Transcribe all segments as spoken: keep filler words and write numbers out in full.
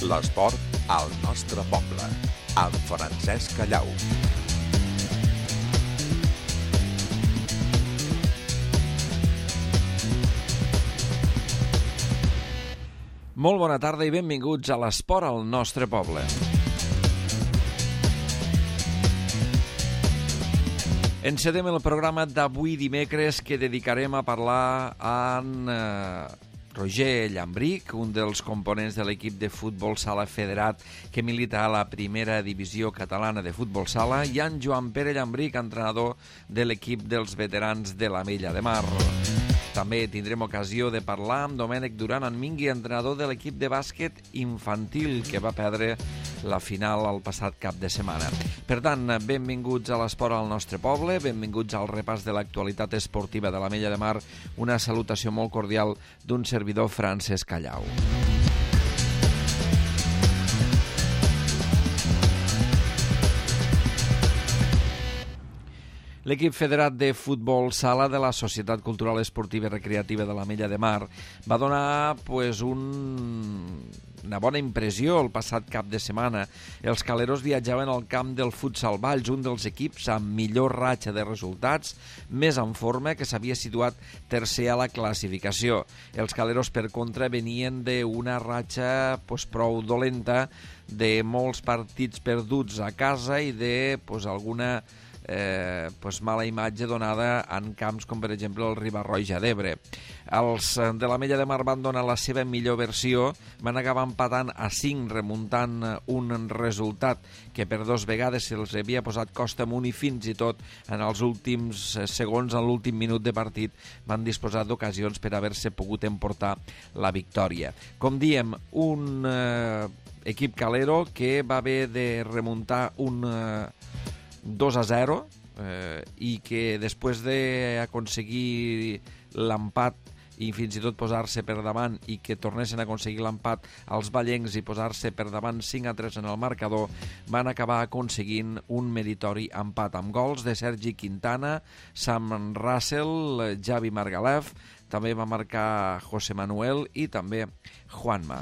L'esport al nostre poble, amb Francesc Callau. Molt bona tarda i benvinguts a l'esport al nostre poble. Encedem el programa d'avui dimecres que dedicarem a parlar amb eh, Roger Llambrich, un dels components de l'equip de futbol sala federat que milita a la primera divisió catalana de futbol sala, i amb Joan Pere Llambrich, entrenador de l'equip dels veterans de l'Ametlla de Mar. També tindrem ocasió de parlar amb Domènec Duran Anmingui, entrenador de l'equip de bàsquet infantil que va perdre la final el passat cap de setmana. Per tant, benvinguts a l'esport al nostre poble, benvinguts al repàs de l'actualitat esportiva de l'Ametlla de Mar, una salutació molt cordial d'un servidor, Francesc Callau. L'equip federat de futbol sala de la Societat Cultural Esportiva i Recreativa de l'Ametlla de Mar va donar pues, un... una bona impressió el passat cap de setmana. Els caleros viatjaven al camp del Futsal Valls, un dels equips amb millor ratxa de resultats, més en forma, que s'havia situat tercer a la classificació. Els caleros, per contra, venien d'una ratxa pues, prou dolenta, de molts partits perduts a casa i de pues, alguna Eh, pues mala imatge donada en camps com per exemple el Riba-roja d'Ebre. Els de l'Ametlla de Mar van donar la seva millor versió, van acabar empatant a cinc, remuntant un resultat que per dos vegades se'ls havia posat costa amunt, i fins i tot en els últims segons, en l'últim minut de partit, van disposar d'ocasions per haver-se pogut emportar la victòria. Com diem, un eh, equip calero que va haver de remuntar un eh, dos a zero eh, i que després d'aconseguir l'empat i fins i tot posar-se per davant, i que tornessin a aconseguir l'empat als ballencs i posar-se per davant cinc a tres en el marcador, van acabar aconseguint un meritori empat amb gols de Sergi Quintana, Sam Russell, Javi Margalef, també va marcar José Manuel i també Juanma.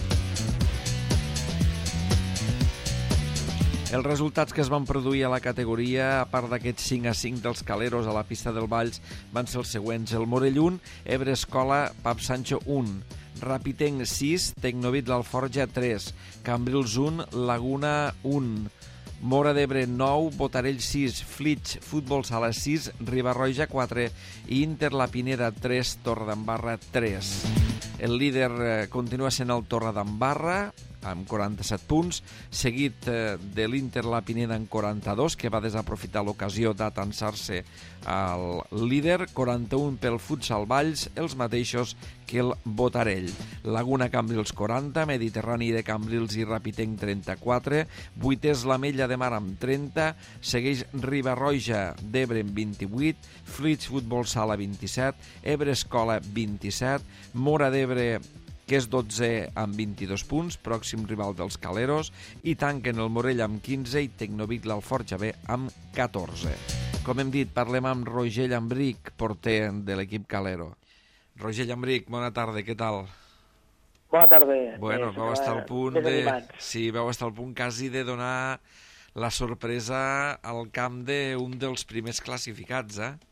Els resultats que es van produir a la categoria, a part d'aquests cinc a cinc dels caleros a la pista del Valls, van ser els següents: el Morell un, Ebre Escola Pap Sancho un, Rapitenc sis, Tecnovit l'Alforja tres, Cambrils un, Laguna un, Mora d'Ebre nou, Botarell sis, Flix Futbol Sala sis, Riba-roja quatre i Inter La Pineda tres, Torredembarra tres. El líder eh, continua sent el Torredembarra, amb quaranta-set punts, seguit eh, de l'Inter La Pineda en quaranta-dos, que va desaprofitar l'ocasió d'atansar-se al líder, quaranta-un pel Futsal Valls, els mateixos que el Botarell. Laguna Cambrils quaranta, Mediterrani de Cambrils i Rapitenc trenta-quatre, vuitès l'Ametlla de Mar amb trenta, segueix Riba-roja d'Ebre amb vint-i-vuit, Flix Futbol Sala vint-i-set, Ebre Escola vint-i-set, Mora d'Ebre, que és dotze amb vint-i-dos punts, pròxim rival dels caleros, i tanquen el Morell amb quinze i Tecnovic l'Alforja B amb catorze. Com hem dit, parlem amb Roger Llambrich, porter de l'equip calero. Roger Llambrich, bona tarda, què tal? Bona tarda. Bueno, eh, vau estar al punt de... Sí, vau estar al punt quasi de donar la sorpresa al camp d'un dels primers classificats, eh?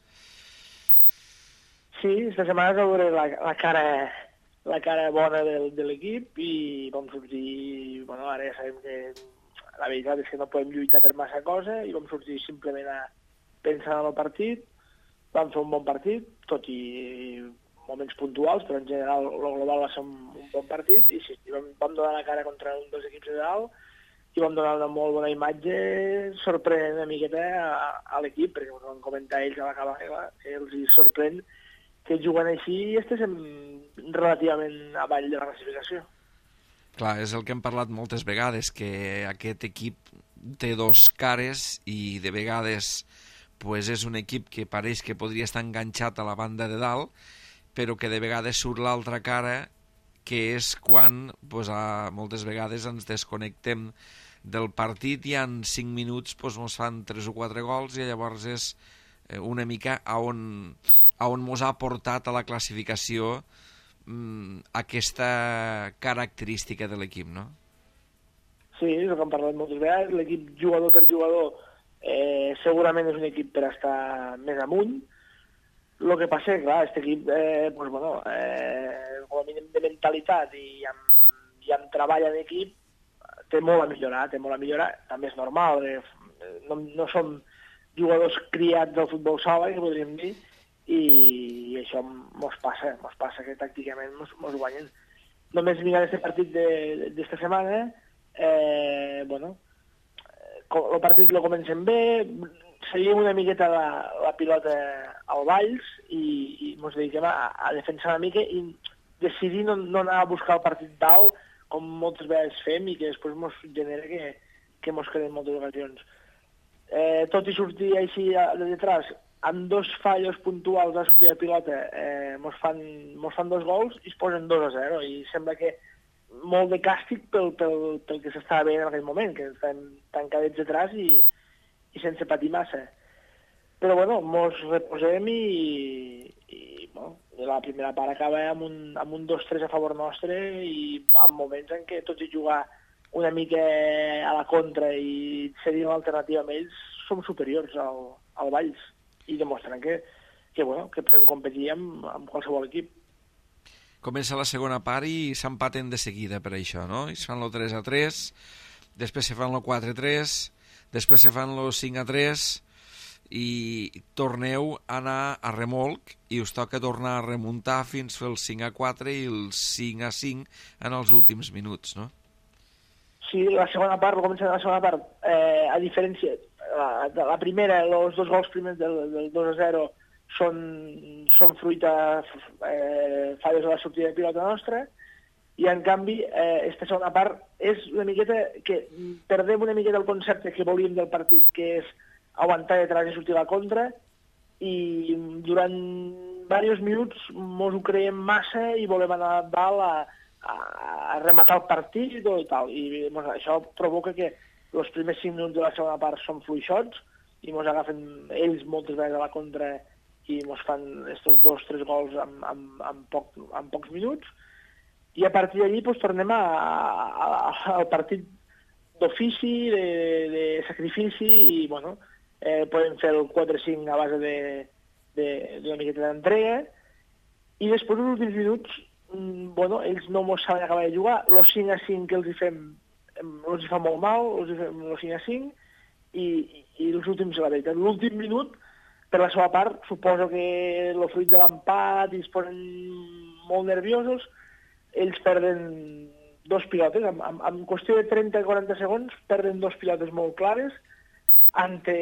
Sí, esta setmana es va veure la, la cara... la cara bona de, de l'equip, i vam sortir, bueno, ara ja sabem que la veritat és que no podem lluitar per massa cosa, i vam sortir simplement a pensar en el partit. Vam fer un bon partit, tot i moments puntuals, però en general el global va ser un, un bon partit, i sí, vam, vam donar la cara contra un dels equips de dalt, i vam donar una molt bona imatge, sorprenent una miqueta a, a l'equip, perquè ho van comentar ells a l'acabar, que els hi sorprèn que juguen així i estiguem relativament avall de la classificació. Clar, és el que hem parlat moltes vegades, que aquest equip té dos cares i de vegades pues, és un equip que pareix que podria estar enganxat a la banda de dalt, però que de vegades surt l'altra cara, que és quan pues, a, moltes vegades ens desconnectem del partit i en cinc minuts pues, ens fan tres o quatre gols, i llavors és una mica a on, a on mos ha portat a la classificació mmm, aquesta característica de l'equip, no? Sí, és el que hem parlat moltes vegades. L'equip jugador per jugador eh, segurament és un equip per estar més amunt. El que passa, clar, aquest equip, eh, pues, bueno, eh, com a mínim de mentalitat i amb, i amb treball en equip, té molt a millorar, té molt a millorar. També és normal, eh, no, no som jugadors criats del futbol sala, que podríem dir, i, i això mos passa, mos passa que tàcticament mos, mos guanyen. Només mirant aquest partit d'esta setmana, eh, bueno, el partit lo comencem bé, seguim una miqueta la, la pilota al Valls i, i ens dediquem a, a defensar una mica i decidir no, no anar a buscar el partit dalt, com moltes vegades fem i que després ens genera que, que ens quedem moltes ocasions. Eh, tot i sortir així de detrás, amb dos fallos puntuals a sortir de pilota, eh, mos, fan, mos fan dos gols i es posen dos a zero. I sembla que molt de càstig pel, pel, pel que s'estava veient en aquell moment, que estem tancadets detrás i, i sense patir massa. Però, bueno, mos reposem i, i bueno, la primera part acaba amb un, amb un dos tres a favor nostre i en moments en què, tot i jugar una mica a la contra i cedir una alternativa amb ells, som superiors al, al Valls i demostren que, que, bueno, que podem competir amb, amb qualsevol equip. Comença la segona part i s'empaten de seguida per això, no? I es fan el tres a tres, després se fan el quatre a tres, després se fan el cinc a tres i torneu a anar a remolc i us toca tornar a remuntar fins fer el cinc a quatre i el cinc a cinc en els últims minuts, no? Sí, la segona part, el començament de la segona part, eh, a diferència, la, la primera, els dos gols primers del, del dos a zero són, són fruit de eh, falles a la sortida de pilota nostra, i en canvi, eh, aquesta segona part és una miqueta que perdem una miqueta el concepte que volíem del partit, que és aguantar detrás i sortir a la contra, i durant diversos minuts mos ho creiem massa i volem anar dalt a, a, a rematar el partit i tot i tal. I mos, això provoca que els primers cinc minuts de la segona part són fluixots i mos agafen ells moltes vegades a la contra i mos fan estos dos, tres gols en, en, en, poc, en pocs minuts. I a partir d'allí pues, tornem a, a, a, al partit d'ofici, de, de sacrifici i, bueno, eh, podem fer el quatre cinc a base d'una miqueta d'entrega i després, els últims minuts, bueno, ells no mos saben acabar de jugar, els cinc a cinc que els hi fem els hi fa molt mal, els hi fem els cinc a cinc i, i els últims, la veritat, l'últim minut, per la seva part, suposo que el fruit de l'empat i es posen molt nerviosos, ells perden dos pilotes, en, en, en qüestió de trenta a quaranta segons, perden dos pilotes molt clares, ante,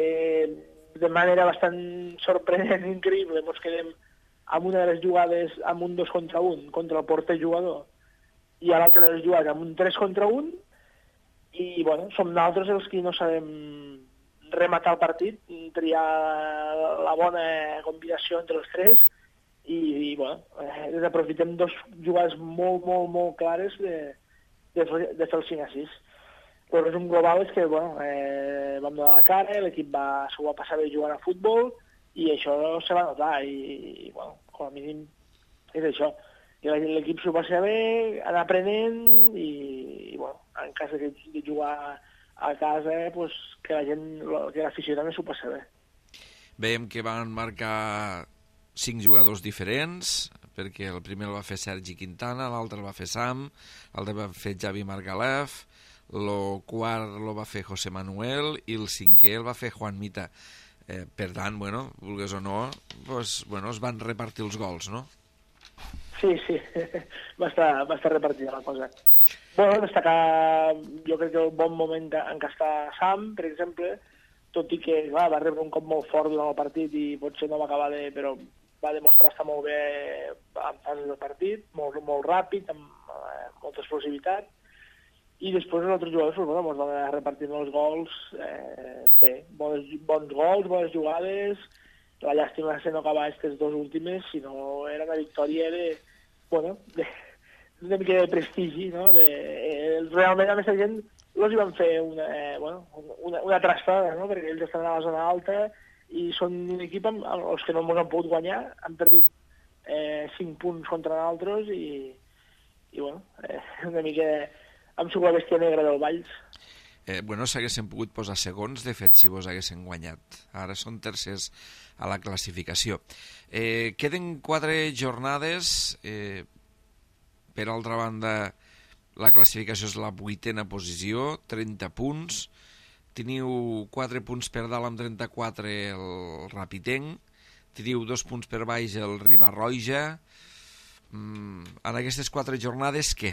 de manera bastant sorprenent i increïble, ens quedem amb una de les jugades amb un dos contra un, contra el porter jugador, i a l'altra de les jugades amb un tres contra un, i, bueno, som nosaltres els que no sabem rematar el partit, triar la bona combinació entre els tres, i, i bueno, eh, desaprofitem dos jugades molt, molt, molt clares de, de, de fer el cinc a sis. El resum global és que, bueno, eh, vam donar la cara, l'equip va, s'ho va passar bé jugant a futbol, i això se va notar, i, i bueno, com a mínim és això. I l'equip s'ho passa bé, anar aprenent, i, i bueno, en cas de, de jugar a casa, pues, que la gent, que l'afició també s'ho passa bé. Veiem que van marcar cinc jugadors diferents, perquè el primer el va fer Sergi Quintana, l'altre el va fer Sam, l'altre el va fer Javi Margalef, el quart el va fer José Manuel i el cinquè el va fer Juan Mita. Eh, per tant, bueno, vulgues o no, pues, bueno, es van repartir els gols, no? Sí, sí, va estar, va estar repartida la cosa. Bueno, destacar, jo crec que el bon moment en què està Sam, per exemple, tot i que clar, va rebre un cop molt fort durant el partit i potser no va acabar de... però va demostrar estar molt bé en fases del partit, molt, molt ràpid, amb eh, molta explosivitat, i després els altres jugadors, bueno, ens van anar repartint els gols, eh, bé, bons, bons gols, bones jugades, la llàstima és que no acabar aquestes dues últimes, sinó era una victòria de, bueno, de, una mica de prestigi, no? De, eh, realment a més la gent els hi van fer una, eh, bueno, una, una trastada, no? Perquè ells estan a la zona alta i són un equip amb, amb els que no ens han pogut guanyar, han perdut eh, cinc punts contra nosaltres i, i bueno, eh, una mica amb la bèstia negra del Valls. Eh, bueno, s'haguessin pogut posar segons, de fet, si vos haguessin guanyat. Ara són tercers a la classificació. Eh, queden quatre jornades. Eh, per altra banda, la classificació és la vuitena posició, trenta punts. Teniu quatre punts per dalt amb trenta-quatre el Rapitenc. Teniu dos punts per baix el Riba-roja. Mm, en aquestes quatre jornades, què?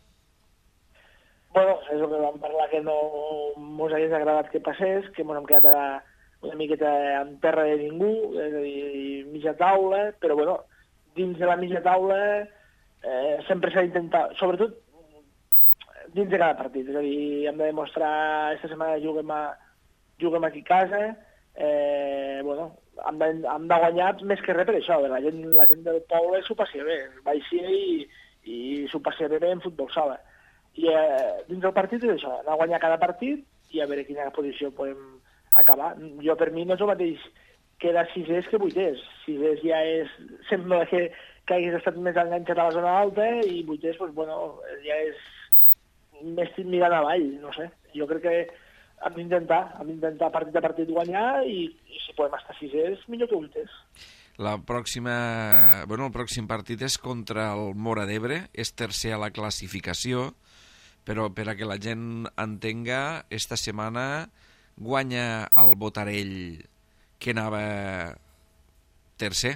Bueno, és el que vam parlar, que no mos hagués agradat que passés, que mos hem quedat a, una miqueta en terra de ningú, és a dir, mitja taula, però bueno, dins de la mitja taula eh, sempre s'ha d'intentar, sobretot dins de cada partit, és a dir, hem de demostrar, aquesta setmana juguem, a, juguem aquí a casa, eh, bueno, hem de, hem de guanyar més que res per això, la gent, la gent del poble s'ho passi bé, va així i, i s'ho passi bé en futbol sala. I eh, dins del partit és això, anar a guanyar cada partit i a veure quina posició podem acabar. Jo, per mi, no és el mateix quedar sisès que vuitès. Sisès ja és... Sembla que, que hagués estat més enganxat a la zona alta i vuitès, doncs, bueno, ja és més mirant avall, no sé. Jo crec que hem d'intentar, hem d'intentar partit a partit guanyar i, i si podem estar sisès, millor que vuitès. La pròxima... Bueno, el pròxim partit és contra el Móra d'Ebre, és tercer a la classificació, però per a que la gent entenga, esta setmana guanya el Botarell, que anava tercer,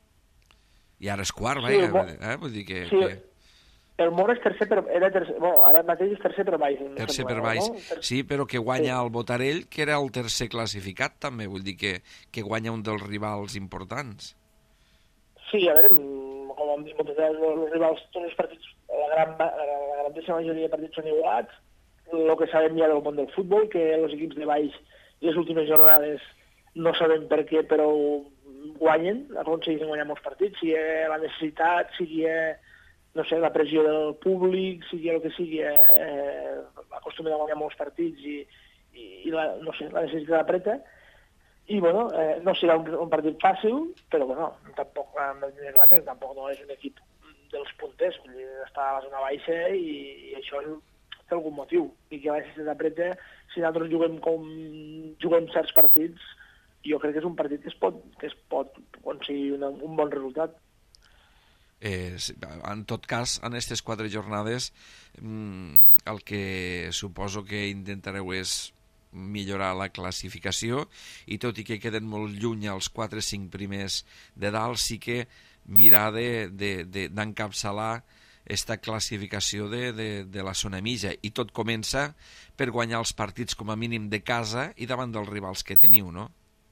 i ara és quart, sí, vaja, bo... eh? Vull dir que... Sí, que... el Móra és tercer, però era tercer... Bueno, ara mateix és tercer per baix. Tercer per baix, no? Sí, però que guanya sí. El Botarell, que era el tercer classificat, també, vull dir que, que guanya un dels rivals importants. Sí, a veure, com hem dit moltes vegades, els rivals, tots els partits, la gran, la grandíssima majoria de partits són igualats. El que sabem ja del món del futbol, que els equips de baix les últimes jornades no sabem per què, però guanyen, aconsegueixen guanyar molts partits, sigui la necessitat, sigui, no sé, la pressió del públic, sigui el que sigui, eh, acostumen a guanyar molts partits i, i la, no sé, la necessitat apreta. I, bueno, eh, no serà un, un partit fàcil, però, bueno, tampoc, hem de dir clar que tampoc no és un equip dels punters, vull dir, està a la zona baixa i, i això és, té algun motiu. I que a vegades s'apreta, si nosaltres juguem com juguem certs partits, jo crec que és un partit que es pot, que es pot aconseguir una, un bon resultat. Eh, en tot cas, en aquestes quatre jornades, el que suposo que intentareu és millorar la classificació i tot i que queden molt lluny els quatre o cinc primers de dalt, sí que mirar d'encapçalar de, de, esta classificació de, de, de la zona mitja, i tot comença per guanyar els partits com a mínim de casa i davant dels rivals que teniu, no?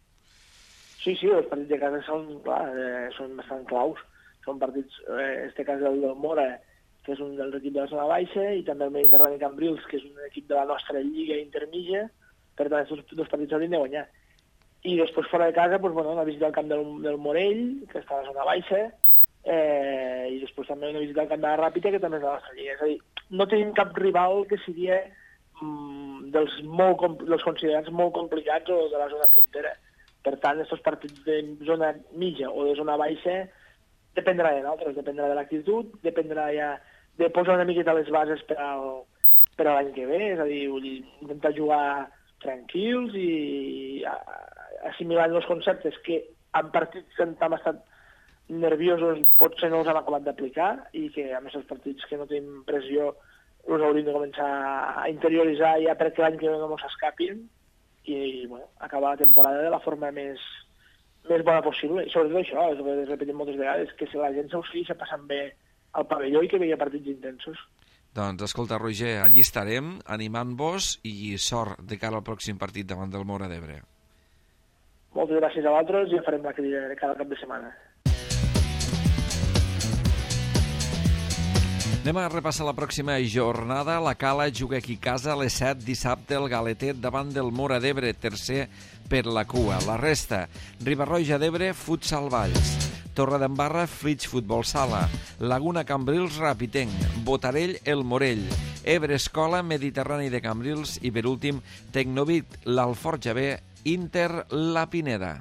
Sí, sí, els partits de casa són, clar, eh, són bastant claus. Són partits, en eh, este cas el del Móra, que és un dels equips de la zona baixa, i també el Mediterrani Cambrils, que és un equip de la nostra lliga intermitja. Per tant, aquests dos partits s'haurien de guanyar. I després, fora de casa, doncs, bueno, una visita al camp del, del Morell, que està a la zona baixa, eh, i després també una visita al camp de la Ràpita, que també és de la nostra lliga. És a dir, no tenim cap rival que sigui mm, dels, molt, dels considerats molt complicats o de la zona puntera. Per tant, aquests partits de zona mitja o de zona baixa dependrà de nosaltres, dependrà de l'actitud, dependrà ja de posar una miqueta les bases per, al, per a l'any que ve, és a dir, vull dir, intentar jugar tranquils i assimilant els conceptes que en partits que hem estat nerviosos potser no els hem acabat d'aplicar i que a més els partits que no tenim pressió els hauríem de començar a interioritzar ja perquè l'any que ve no ens escapin i, i bueno, acabar la temporada de la forma més, més bona possible. I sobretot això, és el que repetim moltes vegades, que si la gent s'ho segueix passant bé al pavelló i que veia partits intensos. Doncs, escolta, Roger, allí estarem animant-vos i sort de cara al pròxim partit davant del Móra d'Ebre. Moltes gràcies a vosaltres i ja farem la crida cada cap de setmana. Anem a repassar la pròxima jornada. La Cala juga aquí a casa a les set dissabte el Galetet davant del Móra d'Ebre, tercer per la cua. La resta, Riba-roja d'Ebre, Futsal Valls. Torredembarra, Flix Futbol Sala, Laguna Cambrils, Rapitenc, Botarell, El Morell, Ebre Escola, Mediterrani de Cambrils i, per últim, Tecnovit, l'Alforja B, Inter, La Pineda.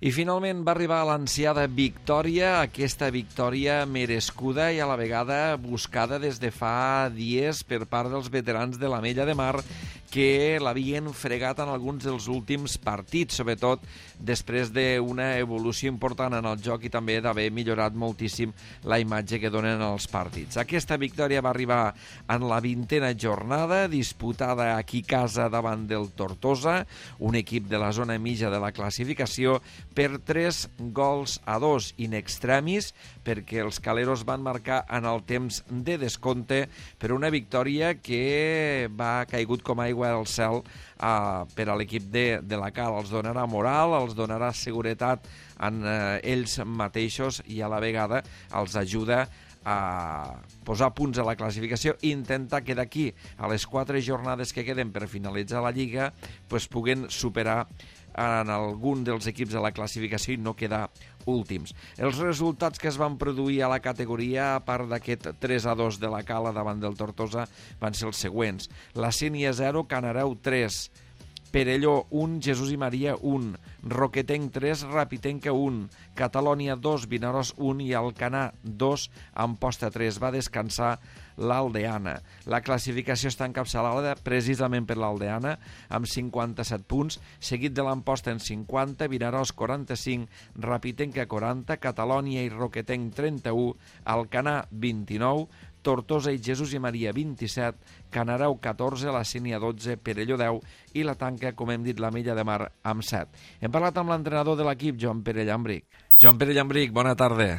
I finalment va arribar l'ansiada victòria, aquesta victòria merescuda i a la vegada buscada des de fa dies per part dels veterans de l'Ametlla de Mar, que l'havien fregat en alguns dels últims partits, sobretot després d'una evolució important en el joc i també d'haver millorat moltíssim la imatge que donen els partits. Aquesta victòria va arribar en la vintena jornada, disputada aquí a casa davant del Tortosa, un equip de la zona mitja de la classificació, per tres gols a dos in extremis, perquè els caleros van marcar en el temps de descompte per una victòria que va caigut com aigua del cel uh, per a l'equip de, de la Cal. Els donarà moral, els donarà seguretat en uh, ells mateixos i a la vegada els ajuda a posar punts a la classificació i intentar que d'aquí a les quatre jornades que queden per finalitzar la Lliga pues, puguen superar en algun dels equips de la classificació i no quedar últims. Els resultats que es van produir a la categoria, a part d'aquest tres a dos de la Cala davant del Tortosa, van ser els següents. La Sénia zero, Canareu tres, Perelló un, Jesús i Maria un, Roquetenc tres, Rapitenca un, Catalònia dos, Vinaròs un i Alcanar dos, Amposta tres. Va descansar l'Aldeana. La classificació està encapçalada precisament per l'Aldeana, amb cinquanta-set punts, seguit de l'Amposta en cinquanta, Vinaròs quaranta-cinc, Rapitenca quaranta, Catalònia i Roquetenc trenta-u, Alcanar vint-i-nou, Tortosa i Jesús i Maria vint-i-set, Canareu catorze, la Sénia dotze, Perelló deu i la tanca, com hem dit, l'Ametlla de Mar amb set. Hem parlat amb l'entrenador de l'equip, Joan Pere Llambric. Joan Pere Llambric, bona tarda.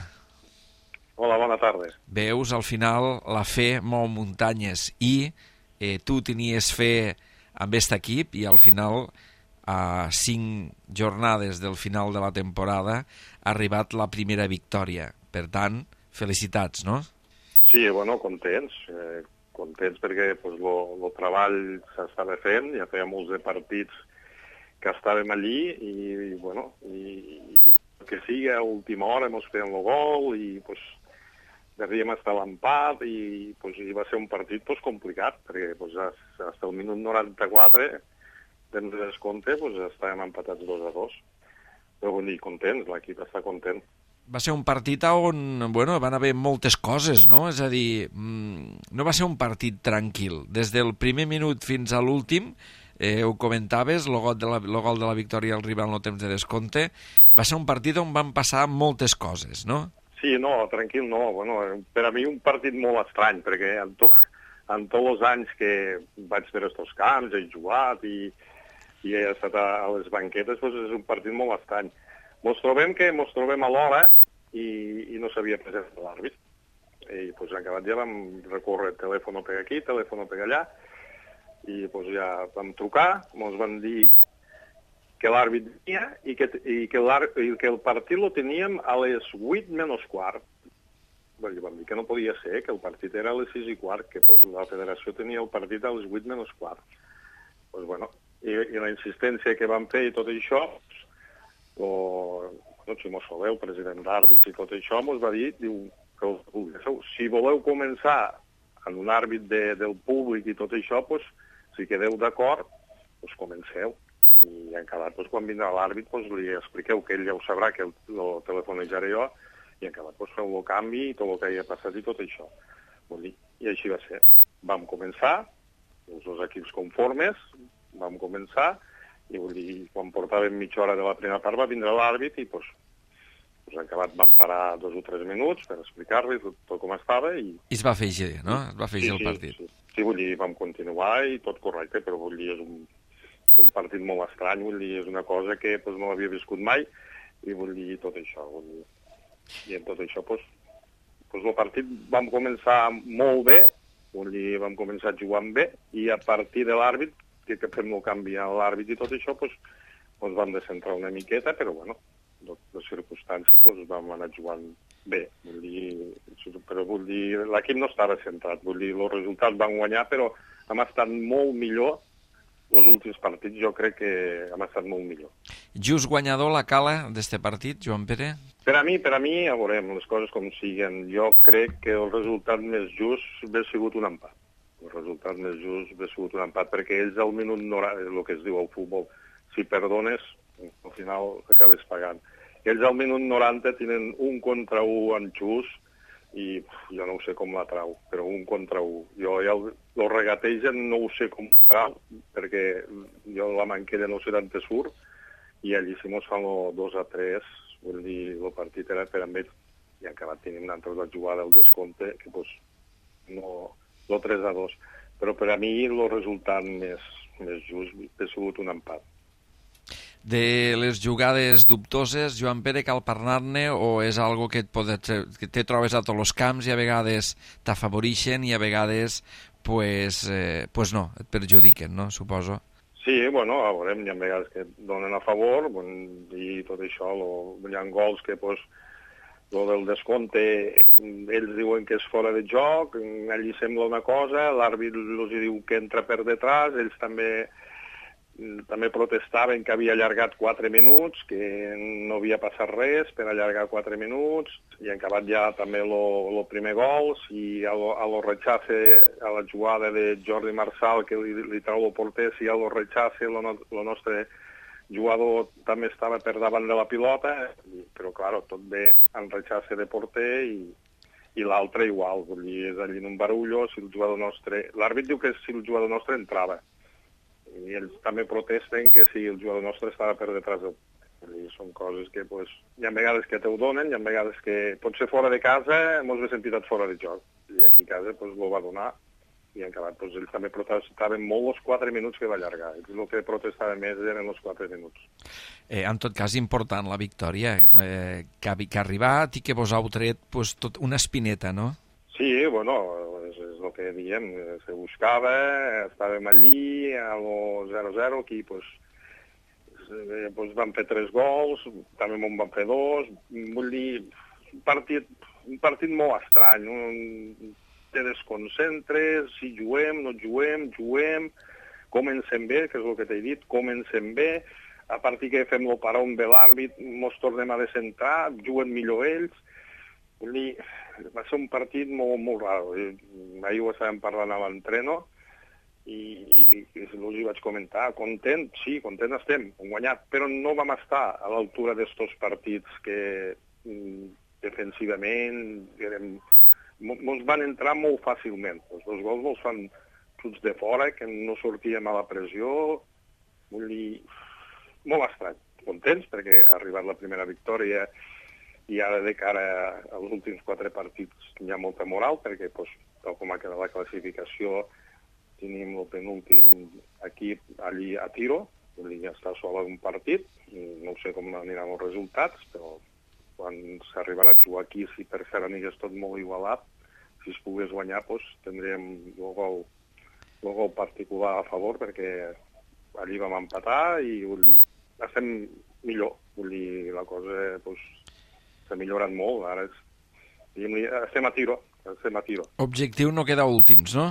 Hola, bona tarda. Veus, al final la fe mou muntanyes i eh, tu tenies fe amb aquest equip i al final, a cinc jornades del final de la temporada, ha arribat la primera victòria. Per tant, felicitats, no? Sí, bueno, contents. Eh, contents perquè pues, lo, lo treball s'estava fent, ja feia molts de partits que estàvem allí i, i bueno, i, i que sigui a última hora mos feien el gol i pues, arribem a l'empat i, pues, i va ser un partit pues, complicat perquè pues, fins al minut noranta-quatre temps de descompte pues, estàvem empatats dos a dos. Però vull dir, contents, l'equip està content. Va ser un partit on bueno, van haver moltes coses, no? És a dir, no va ser un partit tranquil. Des del primer minut fins a l'últim, eh, ho comentaves, el gol de la, el gol de la victòria al rival en el temps de descompte, va ser un partit on van passar moltes coses, no? Sí, no, tranquil, no. Bueno, per a mi un partit molt estrany, perquè en, to, en tots els anys que vaig per estos camps, he jugat i, i he estat a, a les banquetes, doncs és un partit molt estrany. Mos trobem que mos trobem a l'hora i, i no s'havia presentat l'àrbit. I pues, acabat ja vam recórrer telèfon per aquí, telèfon per allà, i pues, ja vam trucar, mos van dir que l'àrbit venia i que, i que, i que el partit lo teníem a les vuit menys quart. Bueno, vam dir que no podia ser, que el partit era a les sis i quart, que pues, la federació tenia el partit a les vuit menys quart. Pues, bueno, i, i la insistència que vam fer i tot això, o no, si mos sabeu, president d'àrbits i tot això, mos va dir, diu, que si voleu començar en un àrbit de, del públic i tot això, pues, si quedeu d'acord, pues, comenceu. I en acabat, pues, quan vindrà l'àrbit, pues, li expliqueu que ell ja ho sabrà, que el, el telefonejaré jo, i en acabat pues, feu el canvi i tot el que hi ha passat i tot això. Vull dir, i així va ser. Vam començar, els dos equips conformes, vam començar, i vull dir, quan portàvem mitja hora de la primera part va vindre l'àrbit i pues, pues, en acabat vam parar dos o tres minuts per explicar-li tot, tot com estava i... I es va afegir, no? Es va afegir sí, el partit. Sí, sí. sí, vull dir, vam continuar i tot correcte, però vull dir, és un, és un partit molt estrany, vull dir, és una cosa que pues, no havia viscut mai i vull dir tot això. Vull dir. I en tot això, pues, pues, el partit vam començar molt bé, vull dir, vam començar jugant bé i a partir de l'àrbit que, que fem el canvi a l'àrbit i tot això, doncs, doncs vam descentrar una miqueta, però, bueno, les circumstàncies doncs, vam anar jugant bé. Vull dir, però vull dir, l'equip no estava centrat, vull dir, els resultats van guanyar, però hem estat molt millor, els últims partits jo crec que hem estat molt millor. Just guanyador la Cala d'este partit, Joan Pere? Per a mi, per a mi, ja veurem les coses com siguen. Jo crec que el resultat més just hauria sigut un empat. El resultat més just hauria sigut un empat, perquè ells al minut noranta, el que es diu al futbol, si perdones, Al final acabes pagant. Ells al minut noranta tenen un contra un en xus i uf, jo no ho sé com la trau, però un contra un. Jo ja el, el regategen, no ho sé com trau, perquè jo la manquella no sé d'on te surt, i allí si mos fan el dos a tres, vull dir, el partit era per amb ells, i ha acabat tenint nosaltres la jugada del descompte, que pues, no, el tres a dos. Però per a mi el resultat més, més just ha sigut un empat. De les jugades dubtoses, Joan Pere, cal parlar-ne o és algo que, et podes, que te trobes a tots els camps i a vegades t'afavorixen i a vegades pues, eh, pues no, et perjudiquen, no? Suposo. Sí, bueno, a veure, hi ha vegades que et donen a favor i tot això, lo, hi ha gols que pues, lo del descompte, ells diuen que és fora de joc, allí sembla una cosa, l'àrbit els diu que entra per detrás, ells també també protestaven que havia allargat quatre minuts, que no havia passat res per allargar quatre minuts, i han acabat ja també el primer gol, i a lo, a lo rechace, a la jugada de Jordi Marçal, que li, li trau el porter, si a lo rechace, el no, nostre jugador també estava per davant de la pilota, però, clar, tot bé en rechace de porter, i, i l'altre igual, vull dir, és allí en un barullo, si el jugador nostre... L'àrbit diu que si el jugador nostre entrava, i ells també protesten que si el jugador nostre estava per detrás del... I són coses que, pues, hi ha vegades que t'ho donen, hi ha vegades que pot ser fora de casa, mos ve sentit fora de joc. I aquí a casa, pues, ho va donar, i en acabat, pues, ells també protestaven molt els quatre minuts que va allargar. Ells el que protestaven més eren els quatre minuts. Eh, en tot cas, important la victòria, eh, que, que ha arribat i que vos heu tret pues, tot una espineta, no? Sí, bueno, és, és el que diem, se buscava, estàvem allí, a lo zero a zero, aquí pues, eh, pues van fer tres gols, també en van fer dos, vull dir, un partit, un partit molt estrany, un, te desconcentres, si juguem, no juguem, juguem, comencem bé, que és el que t'he dit, comencem bé, a partir que fem el parón de l'àrbit, mos tornem a descentrar, juguen millor ells, vull dir, va ser un partit molt, molt raro. Ahir ho estàvem parlant a l'entreno i, i, i els hi vaig comentar, content, sí, content estem, hem guanyat, però no vam estar a l'altura d'estos partits que defensivament érem, ens van entrar molt fàcilment. Els dos gols els fan tots de fora, que no sortíem a la pressió, vull dir, molt estrany. Contents perquè ha arribat la primera victòria i ara de cara als últims quatre partits hi ha molta moral, perquè pues, tal com ha quedat la classificació tenim el penúltim equip allí a tiro, ja està sola d'un partit, no sé com aniran els resultats, però quan s'arribarà a jugar aquí, si per fer anigués tot molt igualat, si es pogués guanyar, pues, tindríem el gol, el gol particular a favor, perquè allí vam empatar i vull dir, estem millor, vull dir, la cosa pues, s'ha millorat molt, ara és, estem a tiro, estem a tiro. Objectiu no queda últims, no?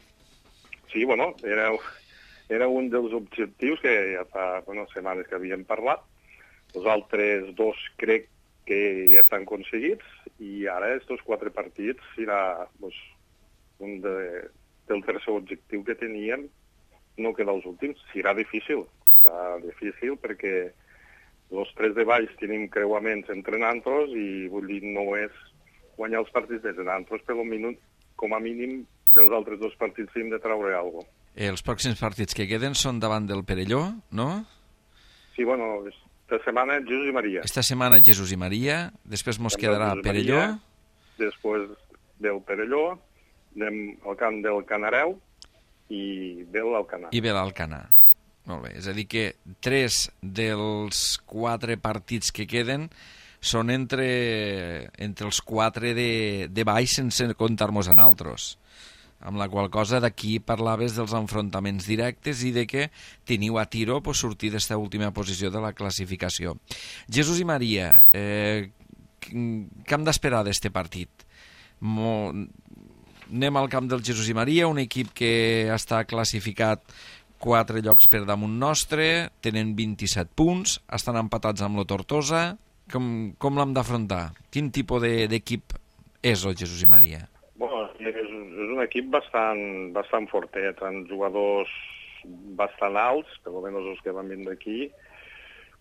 Sí, bueno, era, era un dels objectius que ja fa bueno, setmanes que havíem parlat. Els altres dos crec que ja estan aconseguits i ara estos quatre partits serà pues, un de, del tercer objectiu que teníem, no queda els últims. Serà difícil, serà difícil perquè els tres de baix tenim creuaments entre nosaltres i vull dir, no és guanyar els partits de nosaltres, però minut, com a mínim dels altres dos partits hem de traure alguna cosa. Els pròxims partits que queden són davant del Perelló, no? Sí, bueno, esta setmana Jesús i Maria. Esta setmana Jesús i Maria, després mos quedarà Perelló. Maria, després del Perelló, anem al camp del Canareu i ve l'Alcanar. I ve l'Alcanar. Molt bé, és a dir que tres dels quatre partits que queden són entre, entre els quatre de, de baix sense comptar-nos a nosaltres. Amb la qual cosa d'aquí parlaves dels enfrontaments directes i de que teniu a tiro pues, sortir d'esta última posició de la classificació. Jesús i Maria, eh, què hem d'esperar d'este partit? Mo... Anem al camp del Jesús i Maria, un equip que està classificat quatre llocs per damunt nostre, tenen vint-i-set punts, estan empatats amb la Tortosa. Com, com l'hem d'afrontar? Quin tipus d'equip és el Jesús i Maria? Bueno, és, és un equip bastant, bastant fortet, amb jugadors bastant alts, per almenys els que van vindre aquí.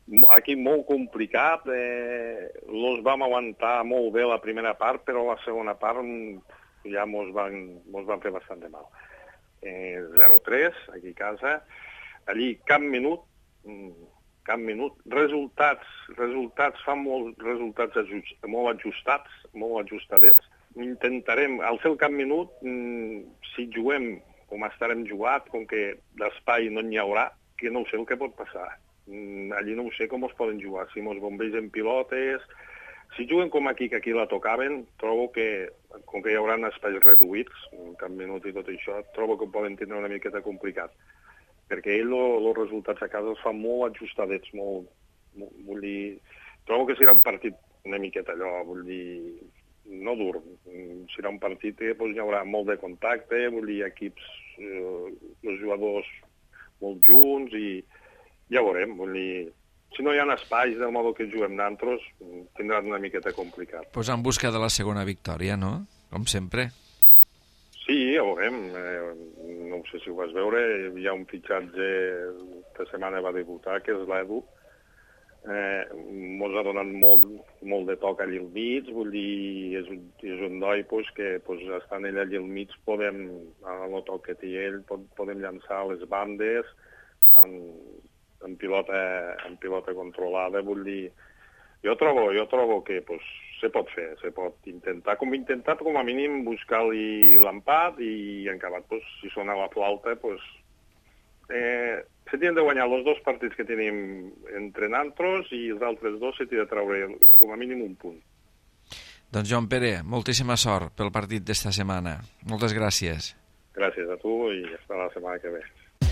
aquí molt complicat, eh, los vam aguantar molt bé la primera part, però la segona part ja mos van, mos van fer bastant de mal. Eh, zero tres, aquí a casa, allí cap minut, cap minut, resultats, resultats, fan molts resultats ajust, molt ajustats, molt ajustadets. Intentarem, al fer el cap minut, si juguem com estarem jugat, com que d'espai no n'hi haurà, que no sé el que pot passar. Allí no sé com es poden jugar, si mos bombegen pilotes. Si juguen com aquí, que aquí la tocaven, trobo que, com que hi haurà espais reduïts, un cap minut i tot això, trobo que ho poden tindre una miqueta complicat. Perquè ell, els resultats a casa els fan molt ajustadets, molt, molt, vull dir, trobo que serà un partit una miqueta allò, vull dir, no dur. Serà un partit que doncs, hi haurà molt de contacte, vull dir, equips, eh, els jugadors molt junts i ja veurem, vull dir, si no hi ha espais del modo que juguem d'altres, tindrà una miqueta complicat. Pues en busca de la segona victòria, no? Com sempre. Sí, ja veurem. Eh, no sé si ho vas veure, hi ha un fitxatge que setmana va debutar, que és l'Edu. Eh, mos ha donat molt, molt de toc allà al mig, vull dir, és un, és un noi pues, que pues, estant ell allà al mig podem, en el toc que té ell, pod, podem llançar les bandes en, en, pilota, en pilota controlada, vull dir, jo trobo, jo trobo que pues, se pot fer, se pot intentar, com intentat com a mínim buscar-li l'empat i en acabat, pues, si sona la flauta, pues, eh, se tenen de guanyar els dos partits que tenim entre nosaltres i els altres dos se tenen de treure com a mínim un punt. Doncs Joan Pere, moltíssima sort pel partit d'esta setmana. Moltes gràcies. Gràcies a tu i fins la setmana que ve.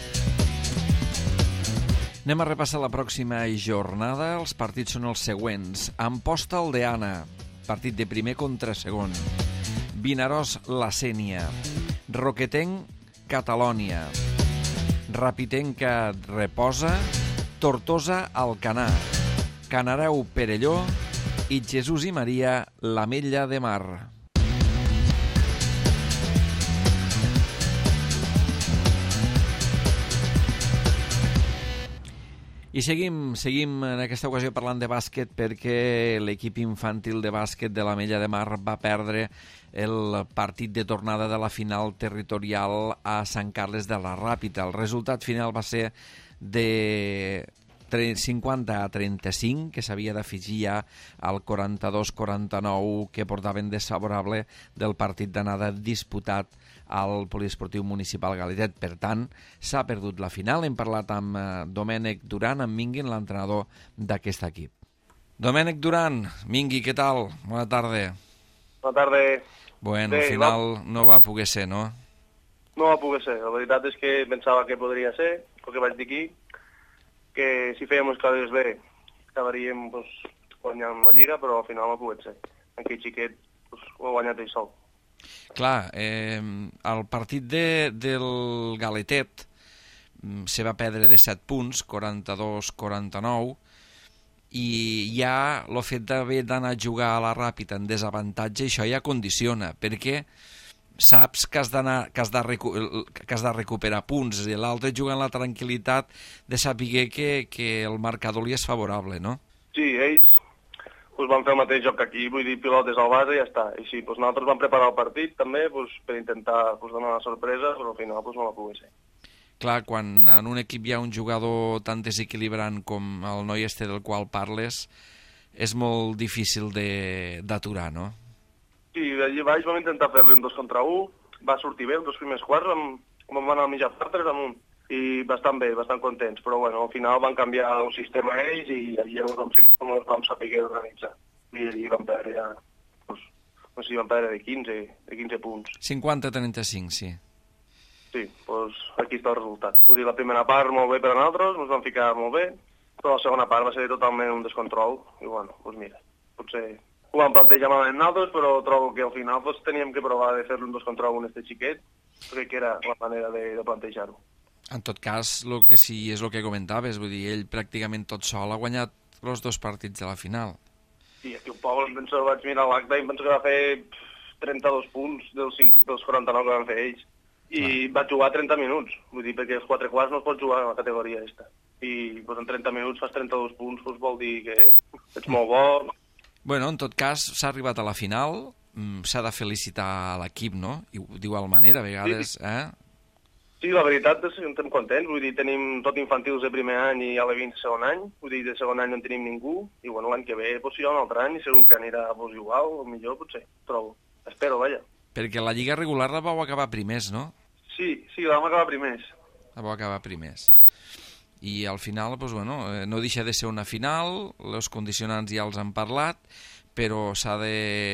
Anem a repassar la pròxima jornada. Els partits són els següents. Amposta Aldeana, partit de primer contra segon. Vinaròs La Sénia. Roquetenc Catalònia. Rapitenca Reposa, Tortosa Alcanar, Canareu Perelló i Jesús i Maria l'Ametlla de Mar. I seguim, seguim en aquesta ocasió parlant de bàsquet perquè l'equip infantil de bàsquet de l'Ametlla de Mar va perdre el partit de tornada de la final territorial a Sant Carles de la Ràpita. El resultat final va ser de cinquanta a trenta-cinc, que s'havia d'afegir ja al quaranta-dos quaranta-nou que portaven desfavorable del partit d'anada disputat al Poliesportiu Municipal Galitet. Per tant, s'ha perdut la final. Hem parlat amb Domènec Duran, amb Minguin, l'entrenador d'aquest equip. Domènec Duran, Mingui, què tal? Bona tarda. Bona tarda. Bueno, al final va... no va poder ser, no? No va poder ser. La veritat és que pensava que podria ser, el que vaig dir aquí, que si fèiem les coses bé acabaríem pues, guanyant la Lliga, però al final no va poder ser. Aquell xiquet pues, ho ha guanyat ell sol. Clar, eh, el partit de, del Galetet se va perdre de set punts, quaranta-dos quaranta-nou, i ja el fet d'haver d'anar a jugar a la Ràpita en desavantatge, això ja condiciona, perquè saps que has, que has, de, recu que has de recuperar punts, i l'altre juga en la tranquil·litat de saber que, que el marcador li és favorable, no? Sí, ells pues, van fer el mateix joc que aquí, vull dir, pilotes al base i ja està. I sí, pues, nosaltres vam preparar el partit també pues, per intentar pues, donar una sorpresa, però al final pues, no va poder ser. Clar, quan en un equip hi ha un jugador tan desequilibrant com el noi este del qual parles, és molt difícil d'aturar, no? Sí, allà baix vam intentar fer-li un dos contra un, va sortir bé, els dos primers quarts, vam, vam anar a mitja part tres amunt, i bastant bé, bastant contents, però bueno, al final van canviar el sistema ells i allà com si com els vam saber organitzar. I allà vam perdre ja, doncs, no sé si vam perdre de quinze, de quinze punts. cinquanta a trenta-cinc, sí. Sí, doncs aquí està el resultat. Vull dir, la primera part molt bé per a nosaltres, ens vam ficar molt bé, però la segona part va ser totalment un descontrol, i bueno, doncs mira, potser ho vam plantejar malament nosaltres, però trobo que al final doncs, teníem que provar de fer-lo un descontrol amb aquest xiquet, perquè era la manera de, de plantejar-ho. En tot cas, lo que sí és el que comentaves, vull dir, ell pràcticament tot sol ha guanyat els dos partits de la final. Sí, aquí un poble, em penso, vaig mirar l'acte i em penso que va fer trenta-dos punts dels, cinc, dels quaranta-nou que van fer ells. I ah. vaig jugar trenta minuts, vull dir, perquè els quatre quarts no es pot jugar en la categoria aquesta. i doncs, en trenta minuts fas trenta-dos punts, doncs vol dir que ets molt bo. Bueno, en tot cas, s'ha arribat a la final, s'ha de felicitar a l'equip, no? I ho diu Manera, a vegades, sí. eh? Sí, la veritat és que estem contents, vull dir, tenim tot infantils de primer any i alevins de segon any, vull dir, de segon any no en tenim ningú, i bueno, l'any que ve doncs, hi ha un altre any i segur que anirà doncs, igual, o millor, potser, trobo. Espero, vaja. Perquè la lliga regular la vau acabar primers, no? Sí, sí, la vam acabar primers. La vau acabar primers. I al final, doncs, bueno, no deixa de ser una final, els condicionants ja els han parlat, però s'ha de...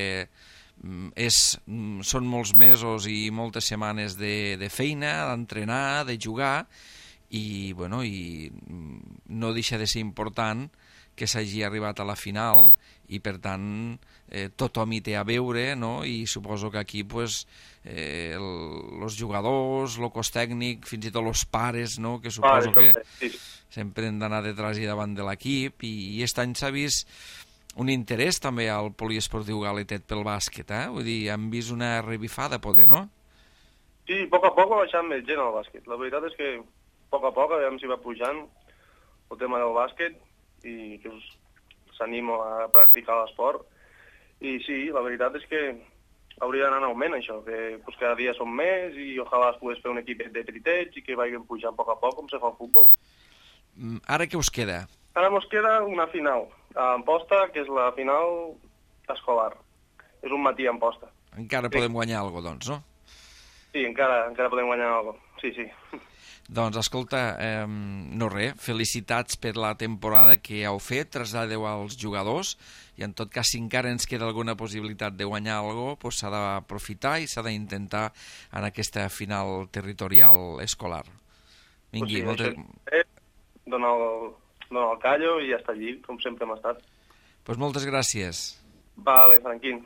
És, són molts mesos i moltes setmanes de, de feina, d'entrenar, de jugar, i, bueno, i no deixa de ser important que s'hagi arribat a la final i, per tant, eh, tothom hi té a veure, no? I suposo que aquí pues, eh, els jugadors, el cos tècnic, fins i tot els pares, no? Que suposo que sempre han d'anar detrás i davant de l'equip, i, i aquest any s'ha vist un interès també al poliesportiu Galetet pel bàsquet, eh? Vull dir, han vist una revifada, poder, no? Sí, a poc a poc va baixant més gent al bàsquet. La veritat és que a poc a poc, a veure si va pujant el tema del bàsquet i que us s'animo a practicar l'esport. I sí, la veritat és que hauria d'anar en augment, això, que pues, cada dia som més i ojalà es pogués fer un equip de petitets i que vagin pujant a poc a poc com se fa el futbol. Ara què us queda? Ara ens queda una final a Amposta, que és la final escolar. És un matí a Amposta. Encara sí. Podem guanyar alguna cosa, doncs, no? Sí, encara, encara podem guanyar alguna cosa. Sí, sí. Doncs, escolta, eh, no res, felicitats per la temporada que heu fet, traslladeu als jugadors, i en tot cas, si encara ens queda alguna possibilitat de guanyar alguna cosa, doncs s'ha d'aprofitar i s'ha d'intentar en aquesta final territorial escolar. Vingui, pues sí, moltes... Dona el, dona el callo i ja està allí, com sempre hem estat. Doncs pues moltes gràcies. Vale, tranquil.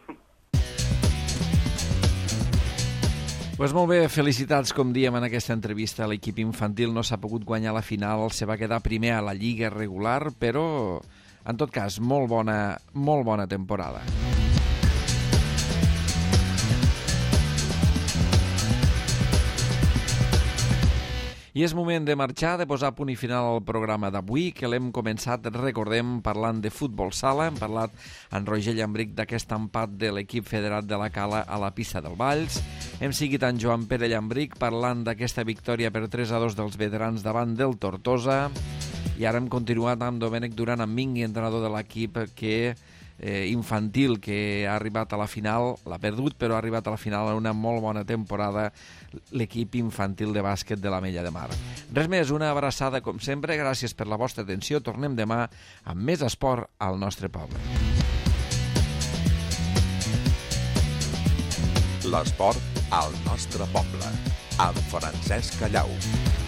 Pues molt bé, felicitats, com diem en aquesta entrevista. L'equip infantil no s'ha pogut guanyar la final, se va quedar primer a la lliga regular, però, en tot cas, molt bona, molt bona temporada. I és moment de marxar, de posar punt i final al programa d'avui, que l'hem començat, recordem, parlant de futbol sala. Hem parlat amb Roger Llambric d'aquest empat de l'equip federat de la Cala a la pista del Valls. Hem seguit amb Joan Pere Llambric parlant d'aquesta victòria per tres a dos dels veterans davant del Tortosa. I ara hem continuat amb Domènec Duran, amb Mingui, entrenador de l'equip que... Eh, infantil, que ha arribat a la final, l'ha perdut, però ha arribat a la final en una molt bona temporada, l'equip infantil de bàsquet de l'Ametlla de Mar. Res més, una abraçada com sempre, gràcies per la vostra atenció, tornem demà amb més esport al nostre poble. L'esport al nostre poble, amb Francesc Callau.